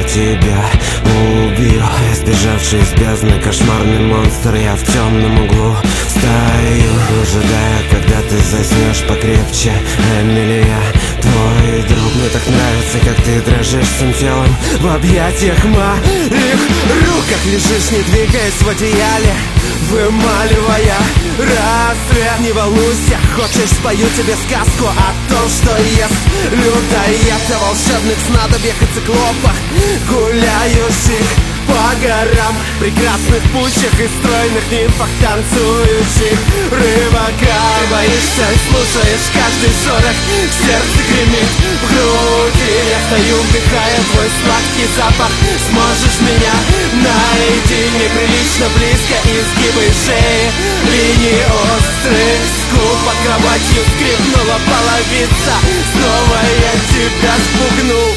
тебя убью. Сбежавший из бездны кошмарный монстр, я в темном углу стою, ожидая, когда ты заснешь покрепче. Эмилия, твой друг. Мне так нравится, как ты дрожишь всем телом в объятиях моих рук, как лежишь, не двигаясь в одеяле, вымаливая рассвет. Не волнуйся, хочешь, спою тебе сказку о том, что ест людоед, о волшебных снадобьях и циклопах, гуляющих по горам, прекрасных пущах и стройных нимфах, танцующих рыбаках. Ты боишься и слушаешь каждый шорох, сердце гремит в груди. Я стою, вдыхая твой сладкий запах. Сможешь меня найти неприлично близко, изгибы шеи, линии острых скул. Под кроватью скрипнула половица, снова я тебя спугнул.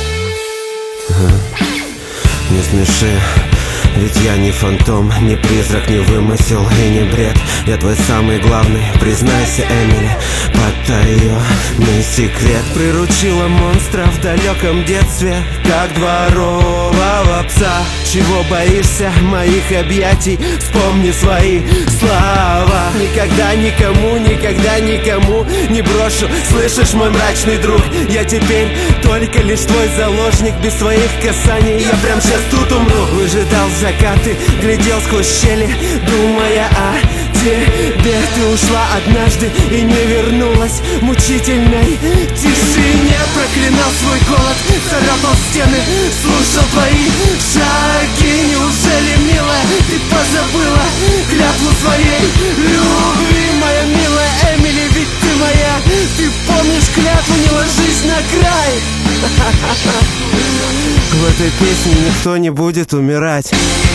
Не смеши, ведь я не фантом, не призрак, не вымысел и не бред. Я твой самый главный, признайся, Эмили. Потаённый секрет. Приручила монстра в далеком детстве, как дворового пса. Чего боишься моих объятий? Вспомни свои слова. Никогда никому не брошу. Слышишь, мой мрачный друг? Я теперь только лишь твой заложник. Без своих касаний я прям сейчас тут умру. Выжидал закаты, глядел сквозь щели, думая о тебе. Ты ушла однажды и не вернулась в мучительной тишине. Проклинал свой голод, царапал стены, слушал твои шаги. Неужели, милая, ты позабыла клятву своей любви? Моя милая Эмили, ведь ты моя. Ты помнишь клятву, не ложись на край. В этой песне никто не будет умирать.